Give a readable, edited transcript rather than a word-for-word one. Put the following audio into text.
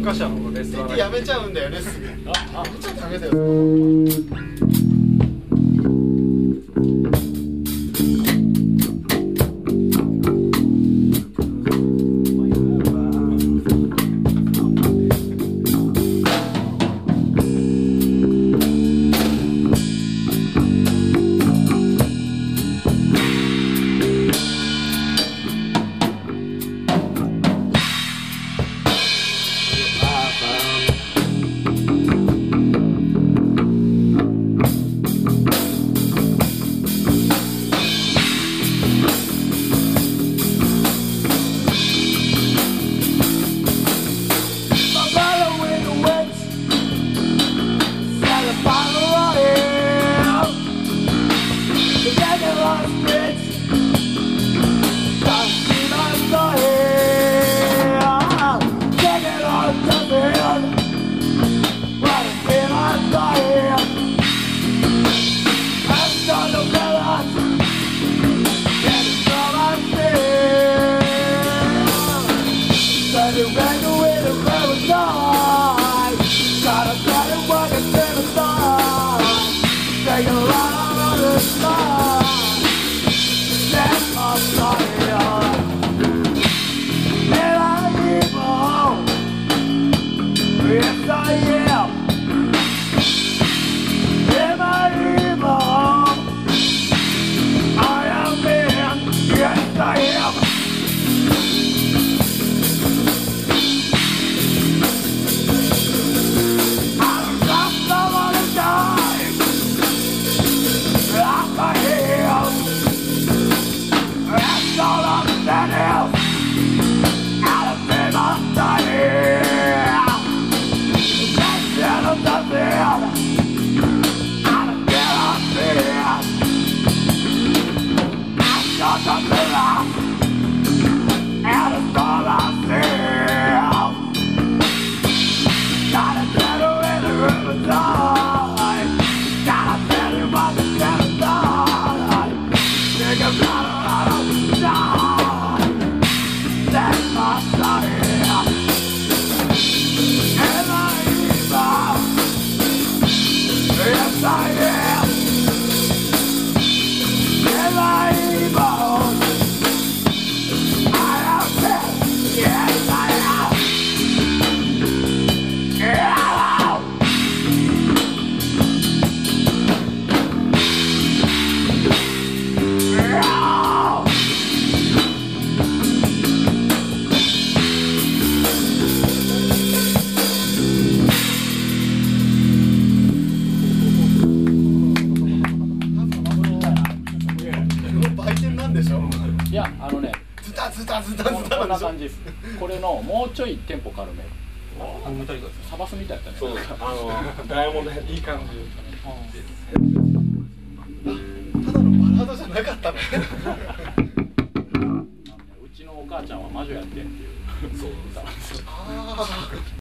カシャのレストランやめちゃうんだよねすぐ。やめちゃダメだよ。 いやズタズタズタズタこんな感じです。これのもうちょいテンポ軽め。サバスみたいだったね。 そう、ダイヤモンドヘッドいい感じ。 ただのバラードじゃなかったの。 うちのお母ちゃんは魔女やってんっていう。そう。